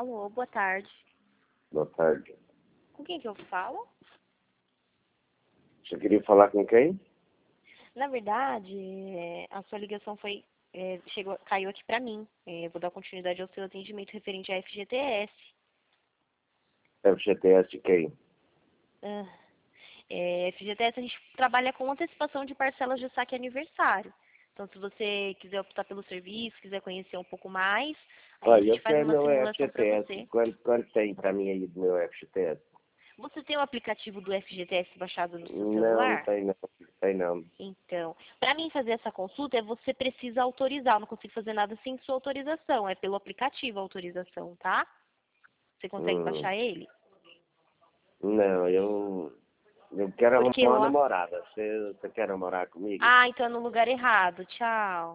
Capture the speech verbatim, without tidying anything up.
Alô, boa tarde. Boa tarde. Com quem que eu falo? Você queria falar com quem? Na verdade, é, a sua ligação foi, é, chegou, caiu aqui pra mim. É, vou dar continuidade ao seu atendimento referente à F G T S. F G T S de quem? Ah, é, F G T S a gente trabalha com antecipação de parcelas de saque aniversário. Então, se você quiser optar pelo serviço, quiser conhecer um pouco mais, aí a Olha, gente eu faz quero uma meu simulação para F G T S. você. Quanto, quanto tem pra mim aí do meu F G T S? Você tem o aplicativo do F G T S baixado no seu Não, não celular? tem não. Tem não. Então, para mim fazer essa consulta, é você precisa autorizar. Eu não consigo fazer nada sem sua autorização. É pelo aplicativo a autorização, tá? Você consegue Hum, baixar ele? não, eu, eu quero arrumar Porque uma lá... namorada. Você, você quer namorar comigo? Ah, então é no lugar errado. Tchau.